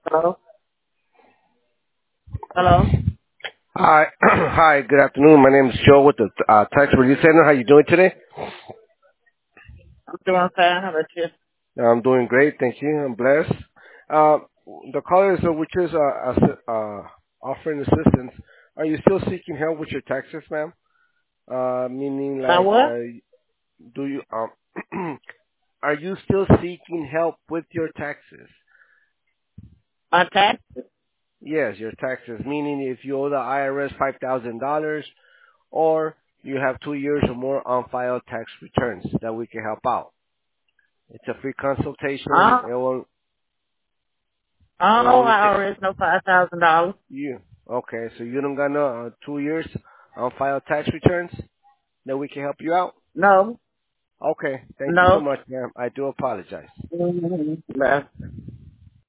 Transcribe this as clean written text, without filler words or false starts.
Hello? Hello? Hi, hi. Good afternoon. My name is Joe with the Tax Relief Center. How you doing today? I'm doing fine. How about you? I'm doing great, thank you. I'm blessed. Uh, the caller is which is offering assistance. Are you still seeking help with your taxes, ma'am? Meaning My like, what? do you are you still seeking help with your taxes? My tax? Yes, your taxes. Meaning if you owe the IRS $5,000 or you have 2 years or more on file tax returns, that we can help out. It's a free consultation. I It will I it don't know. will only I take already know $5,000. you. Okay, so you don't got no 2 years on file tax returns that we can help you out. No. Okay, thank you so No. much, ma'am. I do apologize. Mm-hmm.